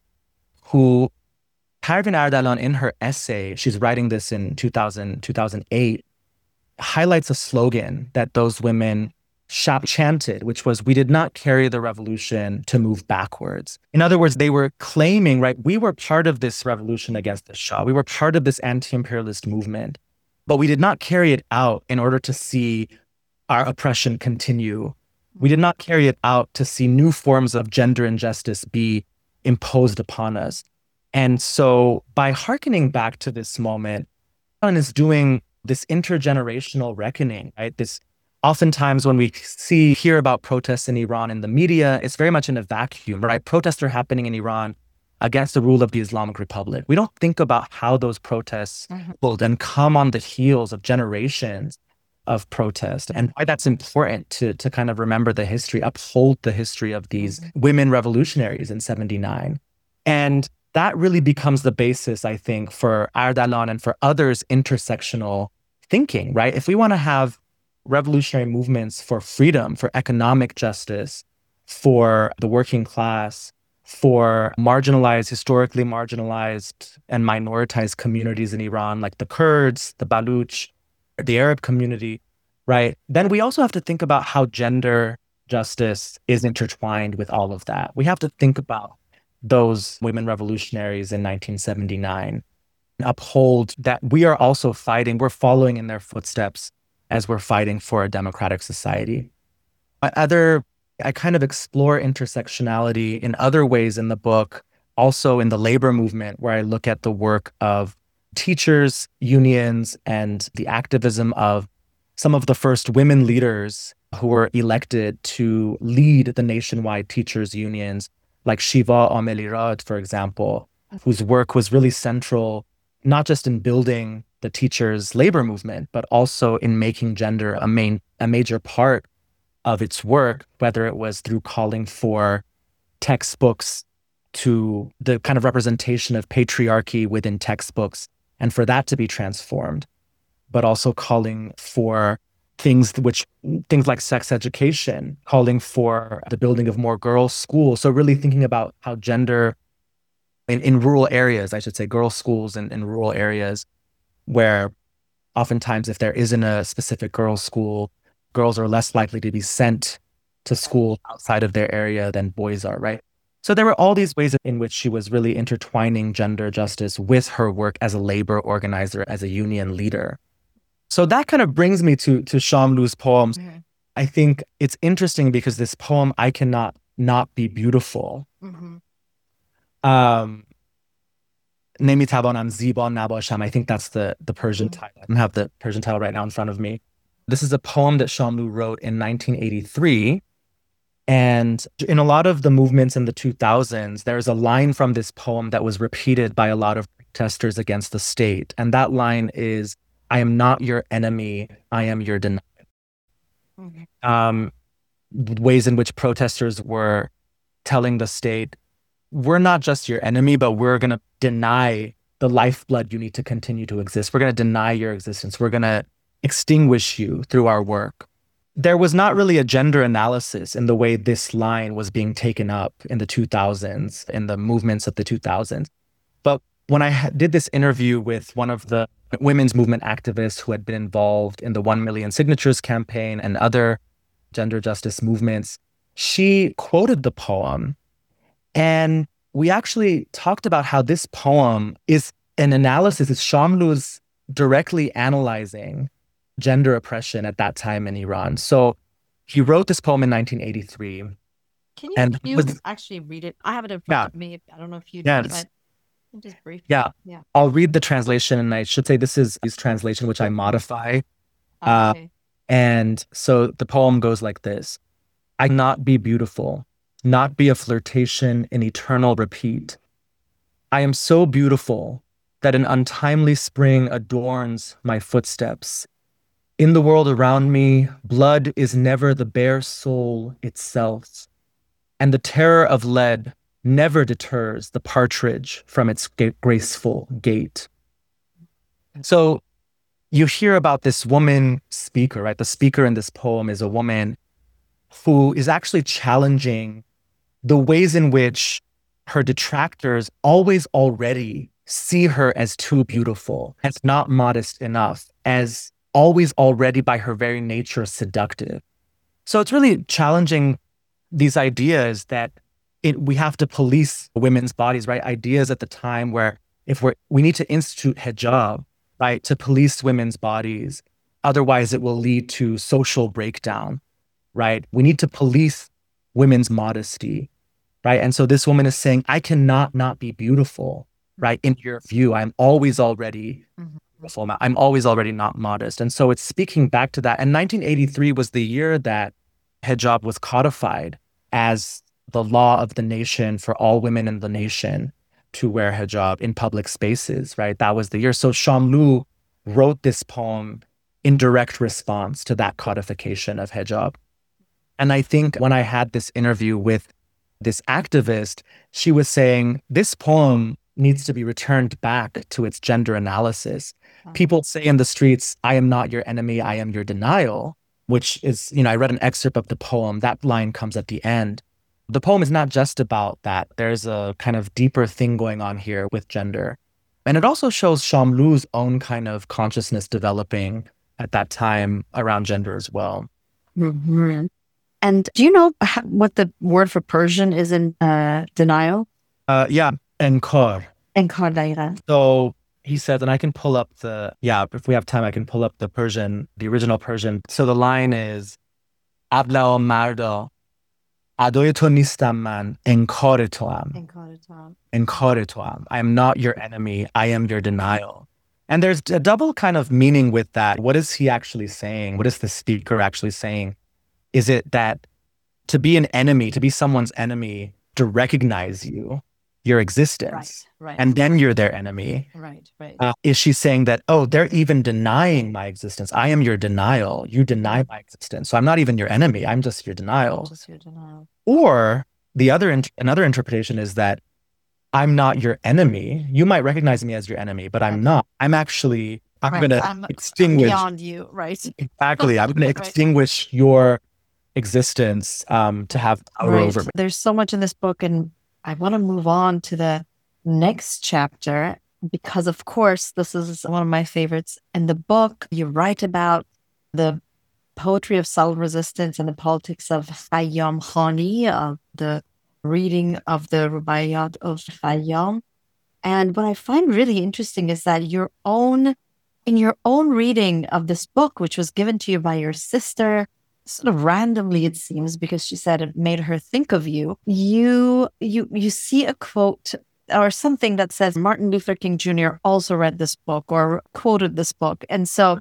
who, Parvin Ardalan, in her essay, she's writing this in two thousand, two thousand eight, highlights a slogan that those women sh- chanted, which was, "We did not carry the revolution to move backwards." In other words, they were claiming, right, we were part of this revolution against the Shah. We were part of this anti-imperialist movement, but we did not carry it out in order to see our oppression continue. We did not carry it out to see new forms of gender injustice be imposed upon us. And so by hearkening back to this moment, Iran is doing this intergenerational reckoning, right? This oftentimes when we see, hear about protests in Iran in the media, it's very much in a vacuum, right? Protests are happening in Iran against the rule of the Islamic Republic. We don't think about how those protests mm-hmm. will then come on the heels of generations of protest, and why that's important to, to kind of remember the history, uphold the history of these mm-hmm. women revolutionaries in seventy-nine. And that really becomes the basis, I think, for Ardalan and for others' intersectional thinking, right? If we want to have revolutionary movements for freedom, for economic justice, for the working class, for marginalized, historically marginalized and minoritized communities in Iran, like the Kurds, the Baluch, the Arab community, right? Then we also have to think about how gender justice is intertwined with all of that. We have to think about those women revolutionaries in nineteen seventy-nine, and uphold that we are also fighting, we're following in their footsteps as we're fighting for a democratic society. Other, I kind of explore intersectionality in other ways in the book, also in the labor movement, where I look at the work of teachers, unions, and the activism of some of the first women leaders who were elected to lead the nationwide teachers' unions, like Shiva Amelirad, for example, whose work was really central, not just in building the teachers' labor movement, but also in making gender a main, a major part of its work, whether it was through calling for textbooks to the kind of representation of patriarchy within textbooks, and for that to be transformed, but also calling for things which, things like sex education, calling for the building of more girls' schools. So really thinking about how gender in, in rural areas, I should say, girls' schools in, in rural areas, where oftentimes if there isn't a specific girls' school, girls are less likely to be sent to school outside of their area than boys are, right? So there were all these ways in which she was really intertwining gender justice with her work as a labor organizer, as a union leader. So that kind of brings me to, to Shamlu's poems. Mm-hmm. I think it's interesting because this poem, I Cannot Not Be Beautiful, mm-hmm. um, Nemitabanam Ziba Nabasham, I think that's the, the Persian mm-hmm. title. I don't have the Persian title right now in front of me. This is a poem that Shamlu wrote in nineteen eighty-three. And in a lot of the movements in the two thousands, there's a line from this poem that was repeated by a lot of protesters against the state. And that line is, I am not your enemy, I am your denial. Mm-hmm. Um, ways in which protesters were telling the state, we're not just your enemy, but we're going to deny the lifeblood you need to continue to exist. We're going to deny your existence. We're going to extinguish you through our work. There was not really a gender analysis in the way this line was being taken up in the two thousands, in the movements of the two thousands. But when I ha- did this interview with one of the women's movement activists who had been involved in the one million signatures campaign and other gender justice movements, she quoted the poem. And we actually talked about how this poem is an analysis, it's Shamlu's directly analyzing gender oppression at that time in Iran. So he wrote this poem in nineteen eighty-three. Can you, and you was, actually read it? I have it in front yeah. of me. I don't know if you yeah, do, but just briefly. Yeah. yeah. I'll read the translation, and I should say this is his translation, which I modify. Uh, okay. And so the poem goes like this. I not be beautiful, not be a flirtation in eternal repeat. I am so beautiful that an untimely spring adorns my footsteps. In the world around me, blood is never the bare soul itself, and the terror of lead never deters the partridge from its ga- graceful gait. So you hear about this woman speaker, right? The speaker in this poem is a woman who is actually challenging the ways in which her detractors always already see her as too beautiful, as not modest enough, as always already by her very nature seductive. So it's really challenging these ideas that it, we have to police women's bodies, right? Ideas at the time where if we're, we need to institute hijab, right? To police women's bodies. Otherwise, it will lead to social breakdown, right? We need to police women's modesty, right? And so this woman is saying, I cannot not be beautiful, right? In your view, I'm always already beautiful. I'm always already not modest. And so it's speaking back to that. And nineteen eighty-three was the year that hijab was codified as the law of the nation for all women in the nation to wear hijab in public spaces, right? That was the year. So Shamlu wrote this poem in direct response to that codification of hijab. And I think when I had this interview with this activist, she was saying, this poem needs to be returned back to its gender analysis. People say in the streets, I am not your enemy, I am your denial, which is, you know, I read an excerpt of the poem. That line comes at the end. The poem is not just about that. There's a kind of deeper thing going on here with gender. And it also shows Shamlu's own kind of consciousness developing at that time around gender as well. Mm-hmm. And do you know how, what the word for Persian is in uh, denial? Uh, yeah, enkar. Enkar daira. So he says, and I can pull up the, yeah, if we have time, I can pull up the Persian, the original Persian. So the line is, Abla o marda, adoy to nistam man, enkar toam. Enkar toam. I am not your enemy, I am your denial. And there's a double kind of meaning with that. What is he actually saying? What is the speaker actually saying? Is it that to be an enemy, to be someone's enemy, to recognize you, your existence, right, right. and then you're their enemy? Right, right. Uh, is she saying that, oh, they're even denying my existence? I am your denial. You deny my existence. So I'm not even your enemy. I'm just your denial. Just your denial. Or the other, in- another interpretation is that I'm not your enemy. You might recognize me as your enemy, but I'm not. I'm actually, I'm right. going to extinguish. Beyond you, right? Exactly. I'm going to right. extinguish your existence um, to have power right. over me. There's so much in this book, and I want to move on to the next chapter because, of course, this is one of my favorites. In the book, you write about the poetry of self-resistance and the politics of Khayyam Khani, of the reading of the Rubaiyat of Khayyam. And what I find really interesting is that your own, in your own reading of this book, which was given to you by your sister, sort of randomly, it seems, because she said it made her think of you, you you you see a quote or something that says Martin Luther King Junior also read this book or quoted this book. And so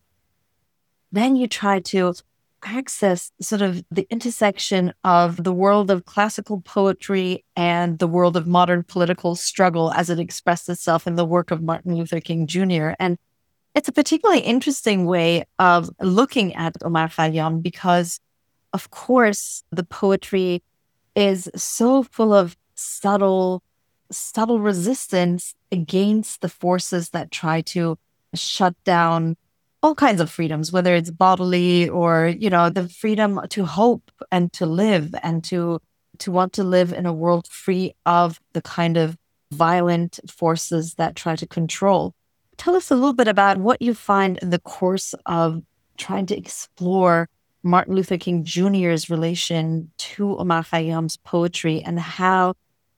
then you try to access sort of the intersection of the world of classical poetry and the world of modern political struggle as it expressed itself in the work of Martin Luther King Junior And it's a particularly interesting way of looking at Omar Khayyam because, of course, the poetry is so full of subtle, subtle resistance against the forces that try to shut down all kinds of freedoms, whether it's bodily or, you know, the freedom to hope and to live and to to want to live in a world free of the kind of violent forces that try to control. Tell us a little bit about what you find in the course of trying to explore Martin Luther King Junior's relation to Omar Khayyam's poetry and how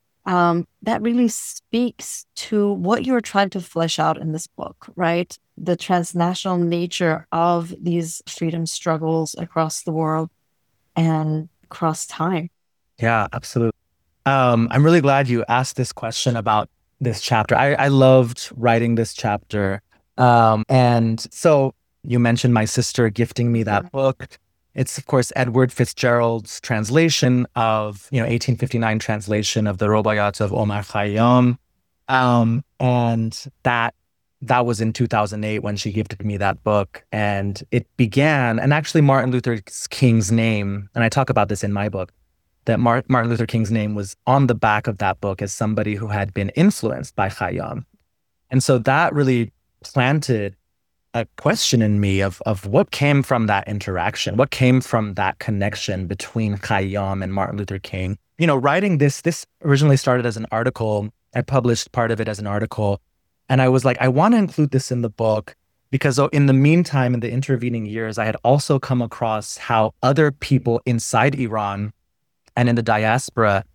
um, that really speaks to what you're trying to flesh out in this book, right? The transnational nature of these freedom struggles across the world and across time. Yeah, absolutely. Um, I'm really glad you asked this question about this chapter. I, I loved writing this chapter. Um, and so you mentioned my sister gifting me that book. It's, of course, Edward Fitzgerald's translation of, you know, eighteen fifty-nine translation of the Rubaiyat of Omar Khayyam. Um, and that that was in two thousand eight when she gifted me that book. And it began, and actually Martin Luther King's name, and I talk about this in my book, that Mar- Martin Luther King's name was on the back of that book as somebody who had been influenced by Khayyam. And so that really planted a question in me of, of what came from that interaction, what came from that connection between Khayyam and Martin Luther King. You know, writing this, this originally started as an article. I published part of it as an article. And I was like, I want to include this in the book because in the meantime, in the intervening years, I had also come across how other people inside Iran and in the diaspora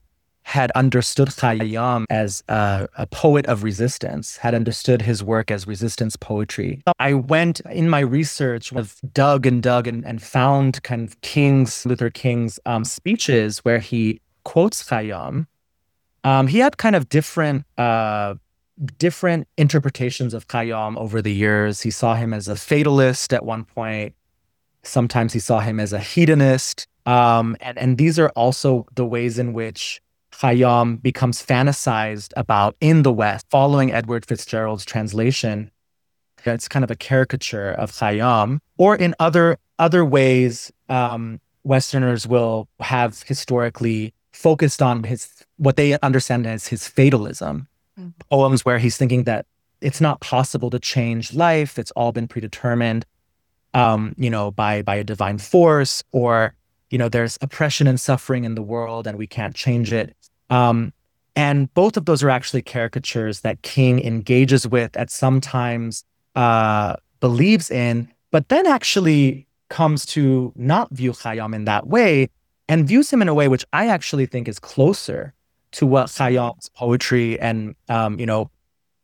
had understood Khayyam as a, a poet of resistance, had understood his work as resistance poetry. I went in my research, have dug and dug and, and found kind of King's, Luther King's um, speeches where he quotes Khayyam. Um, he had kind of different uh, different interpretations of Khayyam over the years. He saw him as a fatalist at one point. Sometimes he saw him as a hedonist. Um, and, and these are also the ways in which Khayyam becomes fantasized about in the West. Following Edward Fitzgerald's translation, it's kind of a caricature of Khayyam. Or in other other ways, um, Westerners will have historically focused on his what they understand as his fatalism. Mm-hmm. Poems where he's thinking that it's not possible to change life; it's all been predetermined, um, you know, by by a divine force, or you know, there's oppression and suffering in the world, and we can't change it. Um, and both of those are actually caricatures that King engages with, at sometimes uh, believes in, but then actually comes to not view Khayyam in that way, and views him in a way which I actually think is closer to what Khayyam's poetry and, um, you know,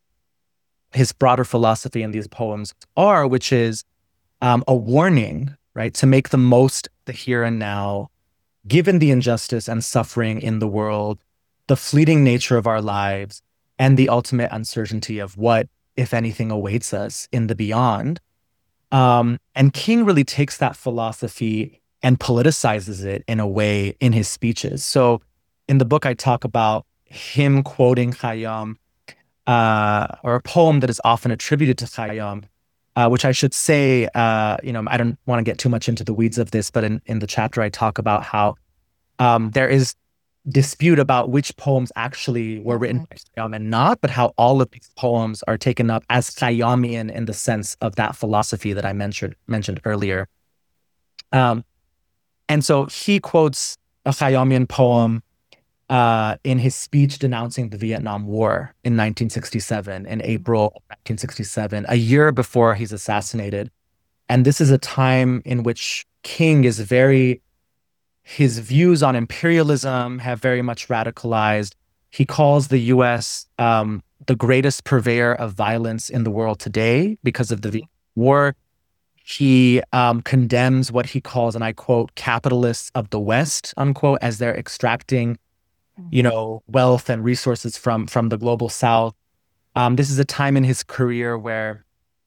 his broader philosophy in these poems are, which is um, a warning, right, to make the most the here and now, given the injustice and suffering in the world, the fleeting nature of our lives, and the ultimate uncertainty of what, if anything, awaits us in the beyond. Um, and King really takes that philosophy and politicizes it in a way in his speeches. So in the book, I talk about him quoting Khayyam, uh, or a poem that is often attributed to Khayyam, uh, which I should say, uh, you know, I don't want to get too much into the weeds of this, but in, in the chapter, I talk about how um, there is dispute about which poems actually were written by Khayyam and not, but how all of these poems are taken up as Khayyamian in the sense of that philosophy that I mentioned mentioned earlier. Um, and so he quotes a Khayyamian poem uh, in his speech denouncing the Vietnam War in nineteen sixty-seven, in April nineteen sixty-seven, a year before he's assassinated. And this is a time in which King is very, his views on imperialism have very much radicalized. He calls the U S um, the greatest purveyor of violence in the world today because of the Vietnam War. He um, condemns what he calls, and I quote, capitalists of the West, unquote, as they're extracting, you know, wealth and resources from, from the global South. Um, this is a time in his career where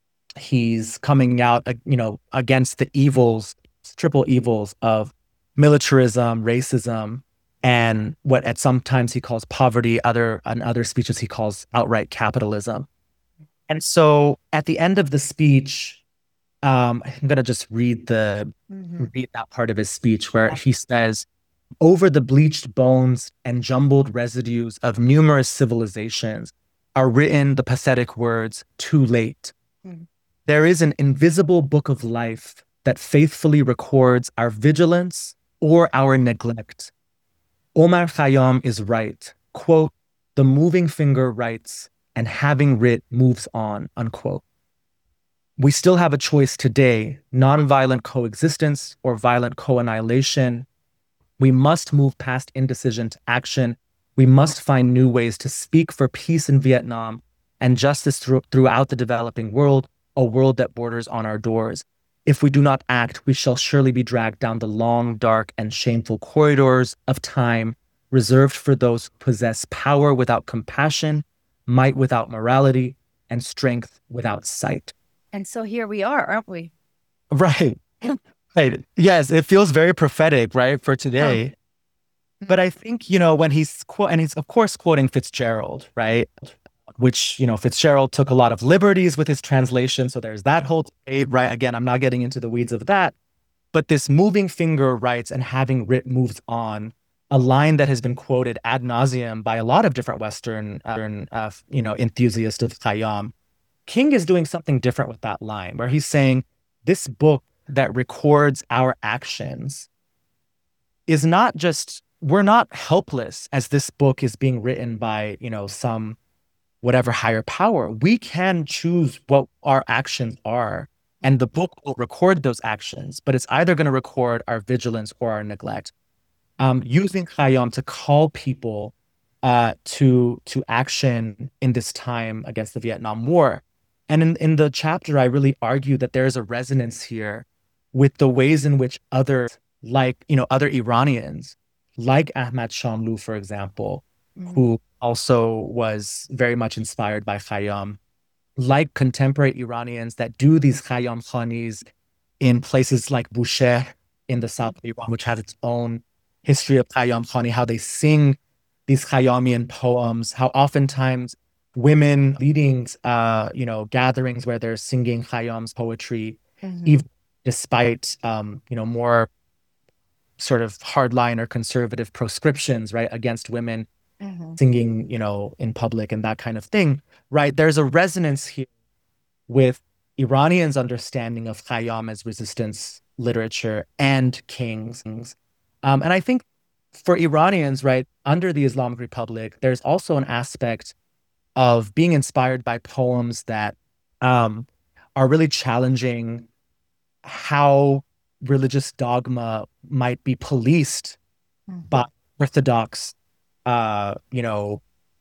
he's coming out, uh, you know, against the evils, triple evils of militarism, racism, and what at sometimes he calls poverty, other in other speeches he calls outright capitalism. And so at the end of the speech, um, I'm going to just read the mm-hmm. read that part of his speech where he says, "Over the bleached bones and jumbled residues of numerous civilizations are written the pathetic words, 'too late.' Mm-hmm. There is an invisible book of life that faithfully records our vigilance or our neglect. Omar Khayyam is right. Quote, 'The moving finger writes, and having writ moves on,' unquote. We still have a choice today, nonviolent coexistence or violent co-annihilation. We must move past indecision to action. We must find new ways to speak for peace in Vietnam and justice thro- throughout the developing world, a world that borders on our doors. If we do not act, we shall surely be dragged down the long, dark, and shameful corridors of time reserved for those who possess power without compassion, might without morality, and strength without sight.'" And so here we are, aren't we? Right. Right. Yes, it feels very prophetic, right, for today. Oh. But I think, you know, when he's, quote, and he's, of course, quoting Fitzgerald, right, which, you know, Fitzgerald took a lot of liberties with his translation. So there's that whole debate, right? Again, I'm not getting into the weeds of that. But this moving finger writes and having writ moves on, a line that has been quoted ad nauseum by a lot of different Western, uh, you know, enthusiasts of Khayyam. King is doing something different with that line, where he's saying this book that records our actions is not just, we're not helpless as this book is being written by, you know, some whatever higher power. We can choose what our actions are, and the book will record those actions, but it's either going to record our vigilance or our neglect. Um, using Khayyam to call people uh, to to action in this time against the Vietnam War. And in, in the chapter, I really argue that there is a resonance here with the ways in which others, like, you know, other Iranians, like Ahmad Shamlou, for example, mm-hmm. who also was very much inspired by Khayyam, like contemporary Iranians that do these Khayyam Khanis in places like Bushehr in the south of Iran, which has its own history of Khayyam Khani, how they sing these Khayyamian poems, how oftentimes women leading, uh, you know, gatherings where they're singing Khayyam's poetry, mm-hmm. even despite, um, you know, more sort of hardline or conservative proscriptions, right, against women mm-hmm. singing, you know, in public and that kind of thing, right? There's a resonance here with Iranians' understanding of Khayyam as resistance literature and kings. Um, and I think for Iranians, right, under the Islamic Republic, there's also an aspect of being inspired by poems that um, are really challenging how religious dogma might be policed mm-hmm. by orthodox, uh, you know,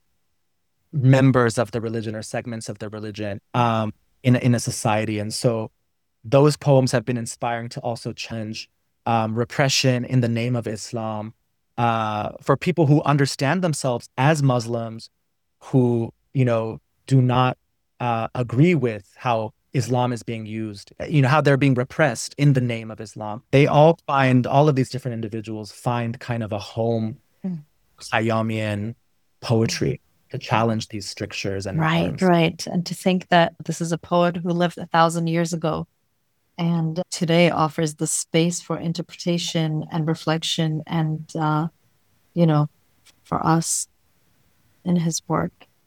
members of the religion or segments of the religion um, in, in a society. And so those poems have been inspiring to also challenge um, repression in the name of Islam uh, for people who understand themselves as Muslims who, you know, do not uh, agree with how Islam is being used, you know, how they're being repressed in the name of Islam. They all find, all of these different individuals find kind of a home Khayyamian poetry to challenge these strictures and right, norms. Right. And to think that this is a poet who lived a thousand years ago and today offers the space for interpretation and reflection and, uh, you know, for us in his work.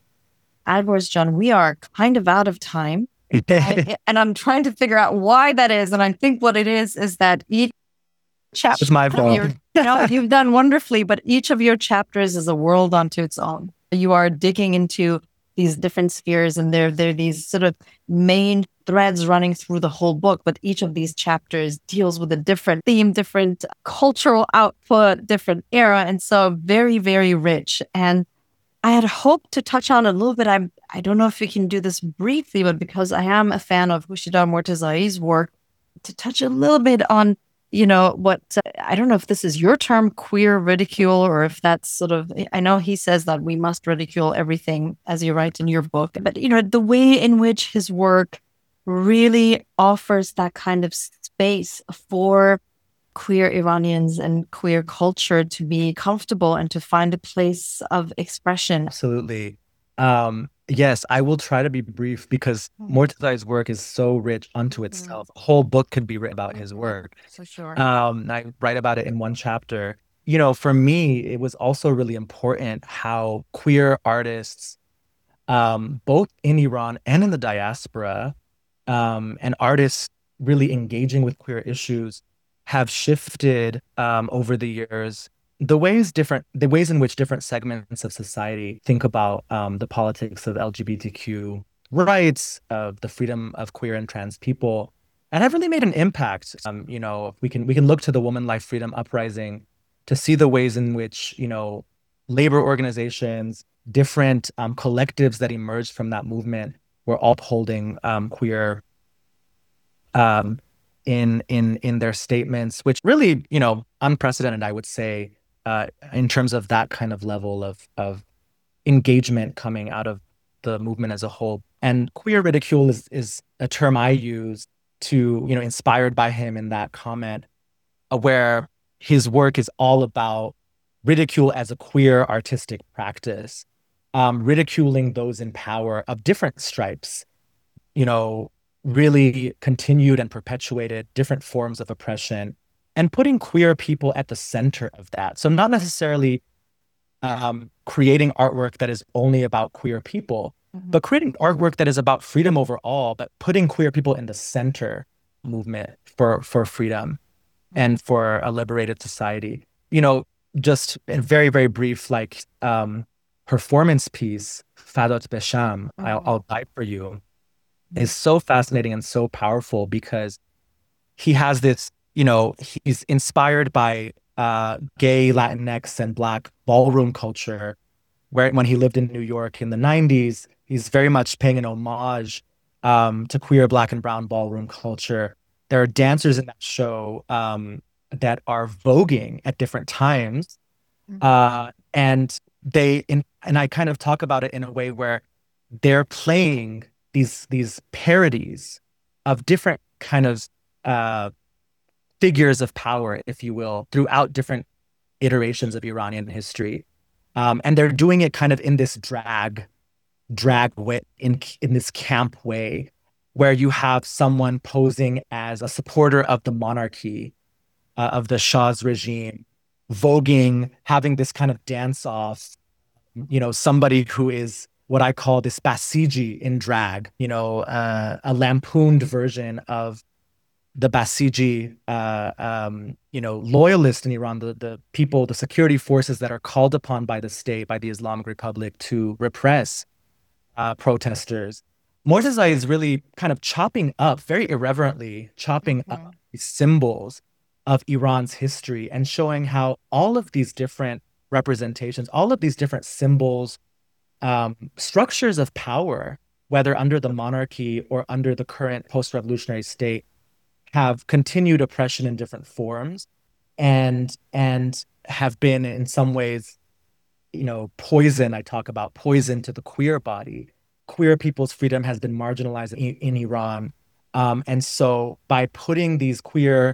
Adwars John, we are kind of out of time. I, and I'm trying to figure out why that is. And I think what it is, is that each chapter, it's my fault. you know, you've done wonderfully, but each of your chapters is a world unto its own. You are digging into these different spheres and there, there are these sort of main threads running through the whole book, but each of these chapters deals with a different theme, different cultural output, different era. And so very, very rich. And I had hoped to touch on a little bit. I'm, I don't know if we can do this briefly, but because I am a fan of Hushidar Mortazai's work, to touch a little bit on, you know, what, uh, I don't know if this is your term, queer ridicule, or if that's sort of, I know he says that we must ridicule everything, as you write in your book, but, you know, the way in which his work really offers that kind of space for queer Iranians and queer culture to be comfortable and to find a place of expression. Absolutely. Um, yes, I will try to be brief because Mortazai's work is so rich unto itself. A whole book could be written about his work. For sure. Um, I write about it in one chapter. You know, for me, it was also really important how queer artists, um, both in Iran and in the diaspora, um, and artists really engaging with queer issues have shifted um, over the years the ways different the ways in which different segments of society think about um, the politics of L G B T Q rights, of the freedom of queer and trans people, and have really made an impact. Um, you know, we can we can look to the Woman Life Freedom Uprising to see the ways in which, you know, labor organizations, different um, collectives that emerged from that movement were all upholding um, queer um in in in their statements, which really, you know, unprecedented, I would say, uh, in terms of that kind of level of of engagement coming out of the movement as a whole. And queer ridicule is is a term I use to, you know, inspired by him in that comment, uh, where his work is all about ridicule as a queer artistic practice, um, ridiculing those in power of different stripes, you know, really continued and perpetuated different forms of oppression and putting queer people at the center of that. So not necessarily um, creating artwork that is only about queer people, mm-hmm. but creating artwork that is about freedom overall, but putting queer people in the center movement for, for freedom mm-hmm. and for a liberated society. You know, just in very, very brief, like um, performance piece, Fadot Besham, mm-hmm. I'll, I'll die for you, is so fascinating and so powerful because he has this, you know, he's inspired by uh, gay Latinx and Black ballroom culture where when he lived in New York in the nineties, he's very much paying an homage um, to queer Black and brown ballroom culture. There are dancers in that show um, that are voguing at different times. Uh, and they, in, and I kind of talk about it in a way where they're playing these, these parodies of different kind of uh, figures of power, if you will, throughout different iterations of Iranian history. Um, and they're doing it kind of in this drag, drag way, in, in this camp way, where you have someone posing as a supporter of the monarchy, uh, of the Shah's regime, voguing, having this kind of dance-off, you know, somebody who is what I call this Basiji in drag, you know, uh, a lampooned version of the Basiji, uh, um, you know, loyalists in Iran, the, the people, the security forces that are called upon by the state, by the Islamic Republic to repress uh, protesters. Mortaza is really kind of chopping up, very irreverently, chopping mm-hmm. up these symbols of Iran's history and showing how all of these different representations, all of these different symbols, um, structures of power, whether under the monarchy or under the current post-revolutionary state, have continued oppression in different forms and and have been in some ways, you know, poison. I talk about poison to the queer body. Queer people's freedom has been marginalized in, in Iran. Um, and so by putting these queer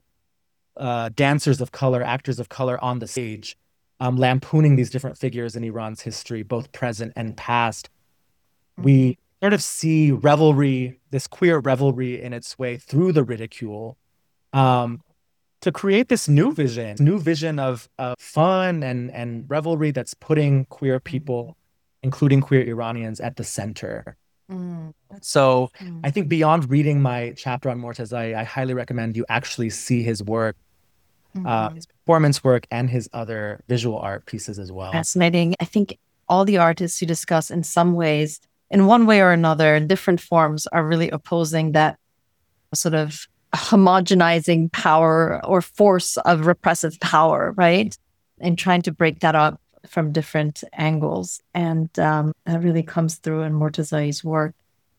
uh, dancers of color, actors of color on the stage, um, lampooning these different figures in Iran's history, both present and past, mm-hmm. we sort of see revelry, this queer revelry in its way through the ridicule, um, to create this new vision, new vision of, of fun and, and revelry that's putting queer people, including queer Iranians, at the center. Mm. So mm. I think beyond reading my chapter on Mortaza, I, I highly recommend you actually see his work, mm-hmm. uh, his performance work, and his other visual art pieces as well. Fascinating. I think all the artists you discuss in some ways, in one way or another, in different forms, are really opposing that sort of homogenizing power or force of repressive power, right? And trying to break that up from different angles. And um, that really comes through in Mortazai's work.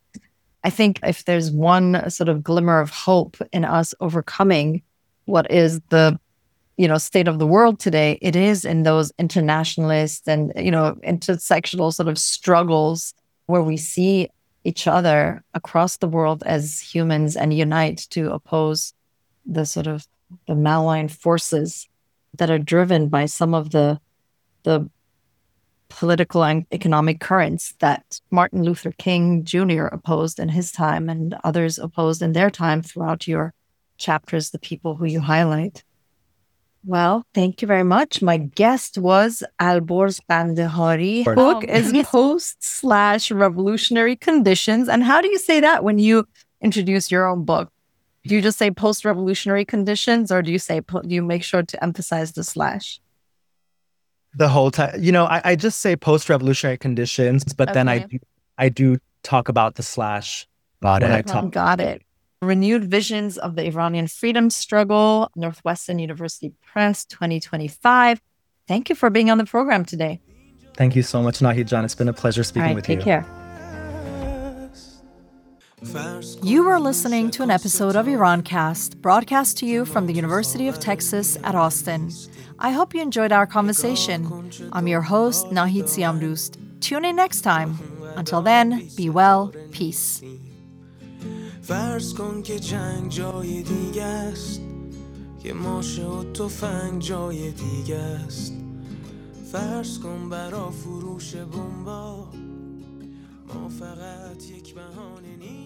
I think if there's one sort of glimmer of hope in us overcoming what is the, you know, state of the world today, it is in those internationalist and, you know, intersectional sort of struggles where we see each other across the world as humans and unite to oppose the sort of the malign forces that are driven by some of the the political and economic currents that Martin Luther King Junior opposed in his time and others opposed in their time throughout your chapters, the people who you highlight. Well, thank you very much. My guest was Alborz Qandehari. Book is Post slash Revolutionary Conditions. And how do you say that when you introduce your own book? Do you just say post-revolutionary conditions, or do you say do you make sure to emphasize the slash? The whole time, you know, I, I just say post-revolutionary conditions, but okay. then I do, I do talk about the slash. Got it. I talk. Got it. Renewed Visions of the Iranian Freedom Struggle, Northwestern University Press, twenty twenty-five. Thank you for being on the program today. Thank you so much, Nahid Jan. It's been a pleasure speaking right, with take you. Take care. You were listening to an episode of IranCast, broadcast to you from the University of Texas at Austin. I hope you enjoyed our conversation. I'm your host, Nahid Siamdoust. Tune in next time. Until then, be well, peace. فرض کن که جنگ جای دیگه است که ماشه و تفنگ جای دیگه است فرض کن برا فروش بمبا ما فقط یک بهانه نیست